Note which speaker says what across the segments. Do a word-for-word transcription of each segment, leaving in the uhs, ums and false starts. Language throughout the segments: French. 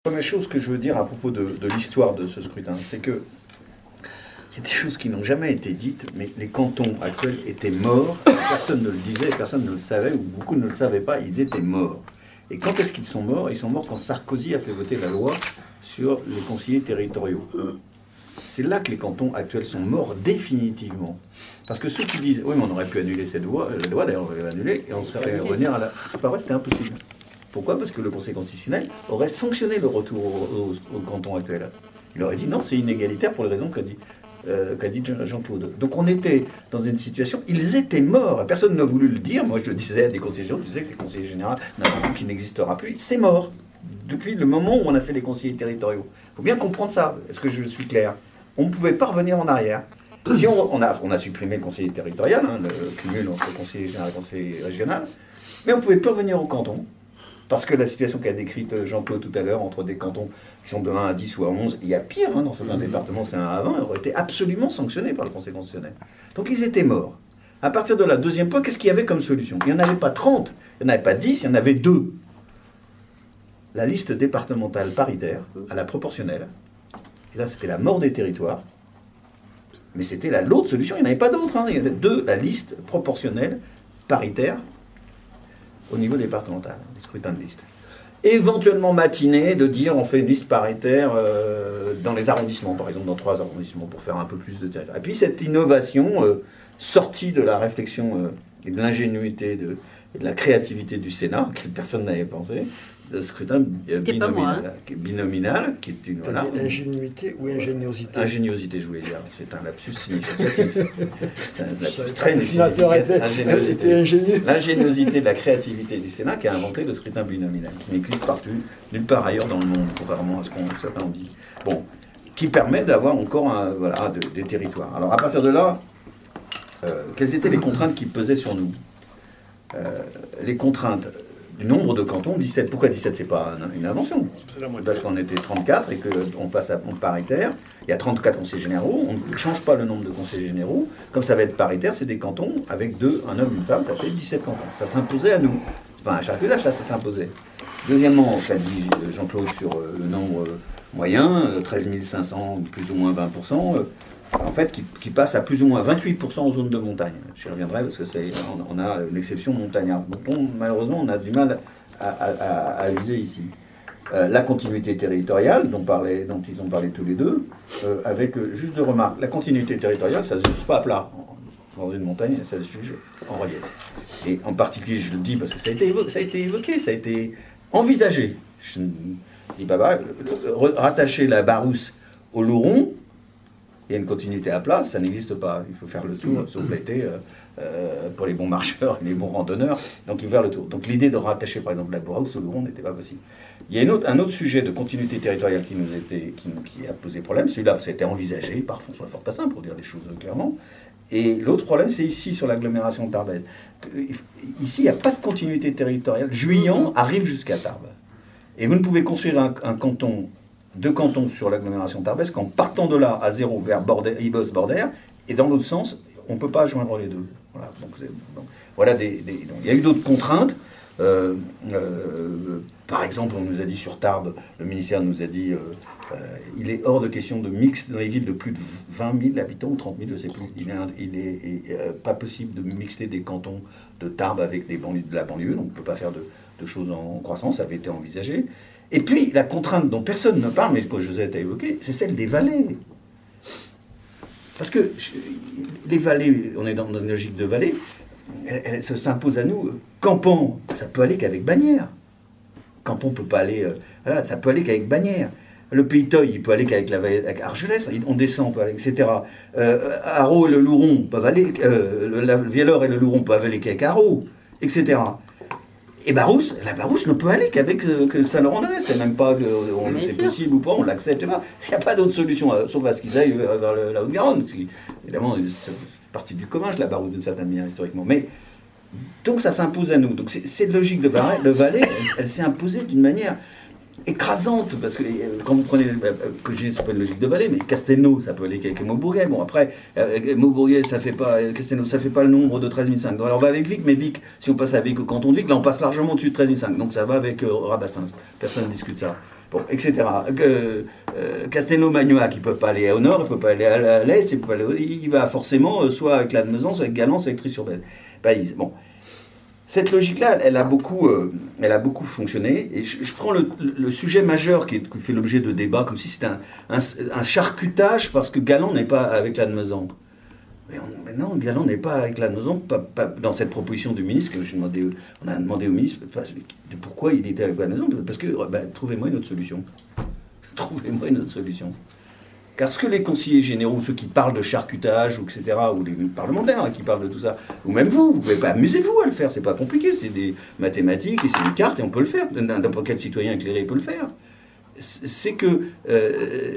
Speaker 1: Première chose que je veux dire à propos de, de l'histoire de ce scrutin, c'est que il y a des choses qui n'ont jamais été dites, mais les cantons actuels étaient morts, personne ne le disait, personne ne le savait, ou beaucoup ne le savaient pas, ils étaient morts. Et quand est-ce qu'ils sont morts? Ils sont morts quand Sarkozy a fait voter la loi sur les conseillers territoriaux. C'est là que les cantons actuels sont morts définitivement. Parce que ceux qui disent, oui mais on aurait pu annuler cette loi, la loi d'ailleurs on aurait annulé, et on serait revenir à la... C'est pas vrai, c'était impossible. Pourquoi? Parce que le Conseil constitutionnel aurait sanctionné le retour au, au, au canton actuel. Il aurait dit non, c'est inégalitaire pour les raisons qu'a dit, euh, qu'a dit Jean-Claude. Donc on était dans une situation, ils étaient morts, personne n'a voulu le dire. Moi je le disais à des conseillers généraux, tu sais que les conseillers généraux n'ont un qui n'existera plus, c'est mort. Depuis le moment où on a fait les conseillers territoriaux. Il faut bien comprendre ça, est-ce que je suis clair? On ne pouvait pas revenir en arrière. Si on, on, a, on a supprimé le conseiller territorial, hein, le cumul entre conseiller général et conseiller régional, mais on ne pouvait plus revenir au canton. Parce que la situation qu'a décrite Jean-Claude tout à l'heure, entre des cantons qui sont de un à dix ou à onze, il y a pire, hein, dans certains mmh. départements c'est un à vingt, aurait été absolument sanctionné par le Conseil constitutionnel. Donc ils étaient morts. À partir de là, deuxième point, qu'est-ce qu'il y avait comme solution? Il n'y en avait pas trente, il n'y en avait pas dix, il y en avait deux. La liste départementale paritaire, à la proportionnelle, et là c'était la mort des territoires, mais c'était la, l'autre solution, il n'y en avait pas d'autre. Hein. Il y avait deux, la liste proportionnelle paritaire, au niveau départemental, les scrutins de liste. Éventuellement matinée, de dire on fait une liste paritaire euh, dans les arrondissements, par exemple dans trois arrondissements, pour faire un peu plus de territoire. Et puis cette innovation euh, sortie de la réflexion euh, et de l'ingénuité de, et de la créativité du Sénat, que personne n'avait pensé, de scrutin euh, binominal, moi, hein. binominal, qui est une...
Speaker 2: Voilà, ingénuité ou ingéniosité?
Speaker 1: Ingéniosité, je voulais dire. C'est un lapsus significatif. C'est un lapsus très significatif. Ingéniosité. L'ingéniosité de la créativité du Sénat qui a inventé le scrutin binominal, qui n'existe partout, nulle part ailleurs dans le monde, contrairement à ce qu'on certains ont dit. Bon, qui permet d'avoir encore un, voilà, de, des territoires. Alors à partir de là, euh, quelles étaient les contraintes qui pesaient sur nous? euh, Les contraintes du nombre de cantons, dix-sept. Pourquoi dix-sept? C'est pas une invention. C'est parce qu'on était trente-quatre et qu'on passe à compte paritaire. Il y a trente-quatre conseillers généraux. On ne change pas le nombre de conseillers généraux. Comme ça va être paritaire, c'est des cantons avec deux, un homme, une femme, ça fait dix-sept cantons. Ça s'imposait à nous. C'est pas un charculage, ça, ça s'imposait. Deuxièmement, ce qu'a dit Jean-Claude sur le nombre moyen, treize mille cinq cents, plus ou moins vingt pour cent, en fait, qui, qui passe à plus ou moins vingt-huit pour cent en zone de montagne. J'y reviendrai parce que c'est, on, on a l'exception montagnarde. Donc on, malheureusement, on a du mal à, à, à, à user ici. Euh, la continuité territoriale, dont, parlait, dont ils ont parlé tous les deux, euh, avec euh, juste deux remarques. La continuité territoriale, ça ne se juge pas à plat. Dans une montagne, ça se juge en relief. Et en particulier, je le dis parce que ça a été évoqué, ça a été, évoqué, ça a été envisagé. Je dis pas bah, rattacher la Barousse au Louron, il y a une continuité à plat, ça n'existe pas. Il faut faire le tour, sauf l'été, euh, euh, pour les bons marcheurs et les bons randonneurs. Donc il faut faire le tour. Donc l'idée de rattacher par exemple la Barousse au Louron n'était pas possible. Il y a une autre, un autre sujet de continuité territoriale qui nous était, qui, qui a posé problème. Celui-là, ça a été envisagé par François Fortassin, pour dire les choses clairement. Et l'autre problème, c'est ici, sur l'agglomération de Tarbes. Ici, il n'y a pas de continuité territoriale. Juillan arrive jusqu'à Tarbes. Et vous ne pouvez construire un, un canton, deux cantons sur l'agglomération Tarbes qu'en partant de là à zéro vers Ibos-Bordère, et dans l'autre sens, on ne peut pas joindre les deux. Voilà, donc, donc, voilà des, des, donc, il y a eu d'autres contraintes. Euh, euh, par exemple, on nous a dit sur Tarbes, le ministère nous a dit, euh, euh, il est hors de question de mixer dans les villes de plus de vingt mille habitants, ou trente mille, je ne sais plus. Il est, il est, il est euh, pas possible de mixer des cantons de Tarbes avec des banlieues de la banlieue, donc on ne peut pas faire de, de choses en croissance, ça avait été envisagé. Et puis, la contrainte dont personne ne parle, mais que Josette a évoquée, c'est celle des vallées. Parce que les vallées, on est dans une logique de vallée, elle, elle se s'impose à nous. Campan, ça peut aller qu'avec Bagnères. Campan peut pas aller, euh, voilà, ça peut aller qu'avec Bagnères. Le Pays Toy, il peut aller qu'avec la avec Argelès, on descend, on peut aller, et cetera. Euh, Haro et le Louron peuvent aller, euh, le, le Vielleur et le Louron peuvent aller qu'avec Haro, et cetera. Et Barousse, la Barousse ne peut aller qu'avec euh, que Saint-Laurent-de-Ness. C'est même pas que euh, c'est possible ou pas, on l'accepte pas. Il n'y a pas d'autre solution, euh, sauf à ce qu'ils aillent euh, vers le, la Haute-Garonne. Évidemment, c'est partie du commun, la Barousse, d'une certaine manière, historiquement. Mais donc ça s'impose à nous. Donc c'est, cette logique de Valais, le Valais, elle, elle s'est imposée d'une manière écrasante, parce que quand vous prenez, que j'ai, c'est pas une logique de vallée, mais Castelnau, ça peut aller qu'avec Maubourguet. Bon, après, euh, Maubourguet, ça fait pas, Castelnau, ça fait pas le nombre de treize mille cinq. Donc, alors on va avec Vic, mais Vic, si on passe avec au canton de Vic, là on passe largement au-dessus de treize mille cinq. Donc ça va avec euh, Rabastens. Personne ne discute ça. bon, et cetera. Euh, euh, Castelnau-Magnoac, il ne peut pas aller au nord, il ne peut pas aller à l'est, il, peut pas aller au... il va forcément euh, soit avec Lannemezan, soit avec Galan, soit avec Trie-sur-Baïse. Bon. Cette logique-là, elle a beaucoup, euh, elle a beaucoup fonctionné. Et je, je prends le, le sujet majeur qui, est, qui fait l'objet de débats, comme si c'était un, un, un charcutage parce que Galan n'est pas avec Lannemezan. Mais, on, mais non, Galan n'est pas avec Lannemezan, pas, pas dans cette proposition du ministre que j'ai demandé. On a demandé au ministre pas, pourquoi il était avec Lannemezan. Parce que ben, trouvez-moi une autre solution. Trouvez-moi une autre solution. Car ce que les conseillers généraux, ceux qui parlent de charcutage, ou et cetera, ou les parlementaires hein, qui parlent de tout ça, ou même vous, vous pouvez pas, amusez-vous à le faire, c'est pas compliqué, c'est des mathématiques et c'est des cartes et on peut le faire. N'importe quel citoyen éclairé peut le faire. C'est que, euh,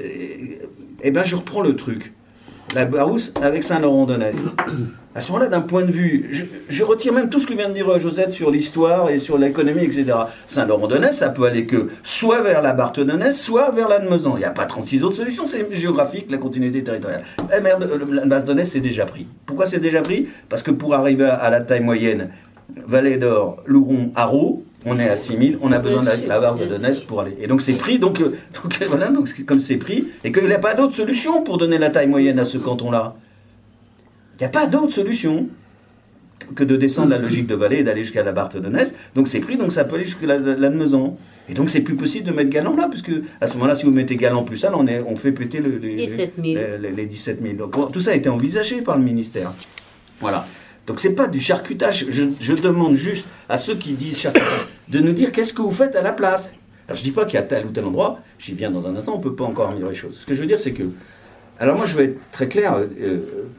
Speaker 1: eh ben, je reprends le truc. La Barousse avec Saint-Laurent-de-Ness. À ce moment-là, d'un point de vue, je, je retire même tout ce que vient de dire Josette sur l'histoire et sur l'économie, et cetera. Saint-Laurent-de-Ness, ça peut aller que soit vers la Barthe-de-Ness, soit vers Lannemezan. Il n'y a pas trente-six autres solutions, c'est géographique, la continuité territoriale. La mer de, la Barthe-de-Ness, c'est déjà pris. Pourquoi c'est déjà pris? Parce que pour arriver à la taille moyenne, Vallée d'Or, Louron, Haro, on est à six mille, on a besoin de la Barthe-de-Ness pour aller. Et donc c'est pris, donc, donc voilà, donc comme c'est pris, et qu'il n'y a pas d'autre solution pour donner la taille moyenne à ce canton-là. Il n'y a pas d'autre solution que de descendre la logique de vallée et d'aller jusqu'à la Barthe-de-Ness. Donc c'est pris, donc ça peut aller jusqu'à Lannemezan. Et donc c'est plus possible de mettre Galan là, puisque à ce moment-là, si vous mettez Galan plus ça, on, est, on fait péter le, les,
Speaker 3: dix-sept mille.
Speaker 1: Les, les dix-sept mille. Donc tout ça a été envisagé par le ministère. Voilà. Donc c'est pas du charcutage. Je, je demande juste à ceux qui disent charcutage de nous dire qu'est-ce que vous faites à la place. Alors je dis pas qu'il y a tel ou tel endroit, j'y viens dans un instant, on peut pas encore améliorer les choses. Ce que je veux dire, c'est que... Alors moi je vais être très clair, euh, euh,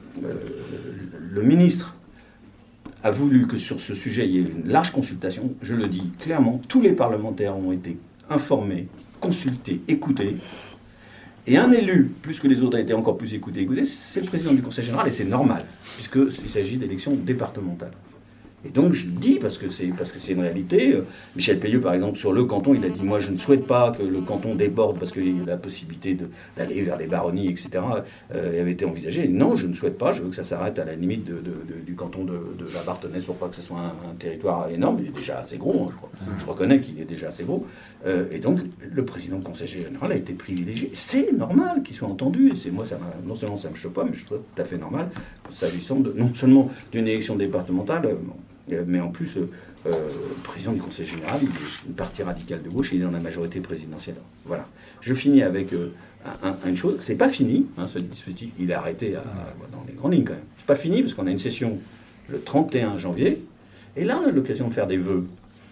Speaker 1: le ministre a voulu que sur ce sujet il y ait une large consultation, je le dis clairement, tous les parlementaires ont été informés, consultés, écoutés, et un élu, plus que les autres a été encore plus écouté, écouté, c'est le président du Conseil général, et c'est normal, puisqu'il s'agit d'élections départementales. Et donc je le dis parce que c'est parce que c'est une réalité. Michel Payeux, par exemple, sur le canton, il a dit moi je ne souhaite pas que le canton déborde parce qu'il y a la possibilité de, d'aller vers les baronnies, et cetera. Euh, avait été envisagé. Non, je ne souhaite pas. Je veux que ça s'arrête à la limite de, de, de, du canton de, de la Barthe-de-Ness pour pas que ce soit un, un territoire énorme. Il est déjà assez gros. Hein, je, crois. je reconnais qu'il est déjà assez gros. Euh, et donc le président du Conseil général a été privilégié. C'est normal qu'il soit entendu. Et c'est moi ça m'a, non seulement ça me choque pas, mais je trouve tout à fait normal s'agissant de non seulement d'une élection départementale. Euh, Mais en plus, euh, euh, le président du Conseil général, il est une partie radicale de gauche et il est dans la majorité présidentielle. Voilà. Je finis avec euh, un, un, une chose. C'est pas fini, hein, ce dispositif. Il est arrêté à, dans les grandes lignes quand même. C'est pas fini parce qu'on a une session le trente et un janvier. Et là, on a l'occasion de faire des vœux.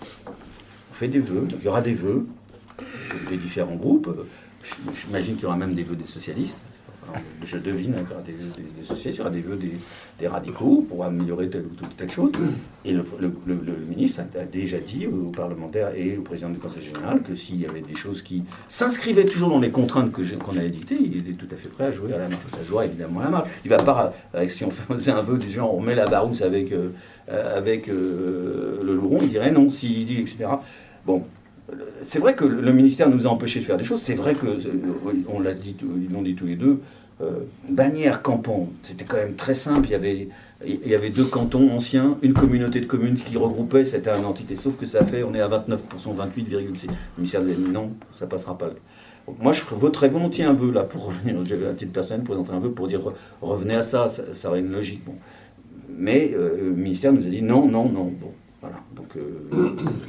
Speaker 1: On fait des vœux. Il y aura des vœux des différents groupes. J'imagine qu'il y aura même des vœux des socialistes. Alors, je devine, il y aura des, des, des socialistes, il y aura des vœux des, des radicaux pour améliorer telle ou telle chose. Et le, le, le, le ministre a déjà dit aux parlementaires et au président du Conseil général que s'il y avait des choses qui s'inscrivaient toujours dans les contraintes que j'ai, qu'on a édictées, il est tout à fait prêt à jouer à la marche. Ça jouera évidemment à la marche. Il ne va pas, avec, si on faisait un vœu du genre on met la Barousse avec, euh, avec euh, le Louron, il dirait non, s'il dit, et cetera. Bon. C'est vrai que le ministère nous a empêchés de faire des choses. C'est vrai que, on l'a dit, ils l'ont dit tous les deux, euh, Bagnères-Campan, c'était quand même très simple. Il y avait, il y avait deux cantons anciens, une communauté de communes qui regroupait, c'était une entité. Sauf que ça fait, on est à vingt-neuf pour cent, vingt-huit virgule six. Le ministère dit non, ça passera pas. Donc moi, je voterais volontiers un vœu là pour revenir. J'avais un titre personnel présenter un vœu pour dire revenez à ça, ça, ça aurait une logique. Bon. Mais euh, le ministère nous a dit non, non, non. Bon, voilà. Donc. Euh,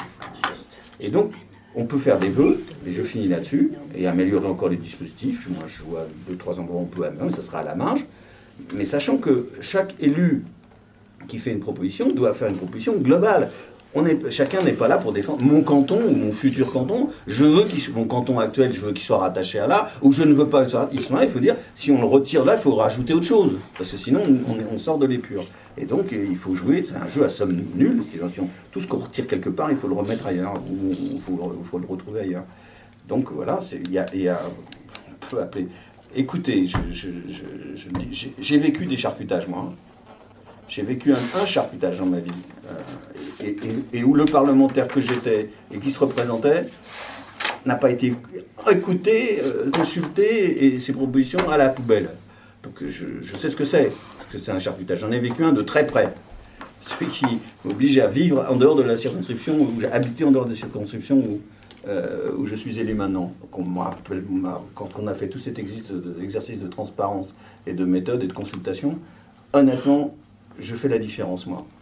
Speaker 1: Et donc, on peut faire des vœux, et je finis là-dessus, et améliorer encore les dispositifs. Moi, je vois deux, trois endroits où on peut améliorer, ça sera à la marge. Mais sachant que chaque élu qui fait une proposition doit faire une proposition globale. On est, chacun n'est pas là pour défendre mon canton ou mon futur canton. Je veux qu'il mon canton actuel, je veux qu'il soit rattaché à là, ou je ne veux pas qu'il soit rattaché à là. Il faut dire, si on le retire là, il faut rajouter autre chose, parce que sinon on, on sort de l'épure. Et donc il faut jouer, c'est un jeu à somme nulle. Tout ce qu'on retire quelque part, il faut le remettre ailleurs, ou il faut, faut le retrouver ailleurs. Donc voilà, il y a, y a, on peut appeler. Écoutez, je, je, je, je, j'ai, j'ai vécu des charcutages moi. J'ai vécu un, un charcutage dans ma vie, euh, et, et, et où le parlementaire que j'étais et qui se représentait n'a pas été écouté, euh, consulté, et ses propositions à la poubelle. Donc je, je sais ce que c'est, parce que c'est un charcutage. J'en ai vécu un de très près. Celui qui m'oblige à vivre en dehors de la circonscription, ou à habiter en dehors des circonscriptions où euh, où je suis élu maintenant. Donc on m'appelle, quand on a fait tout cet exercice de transparence et de méthode et de consultation, honnêtement, je fais la différence, moi.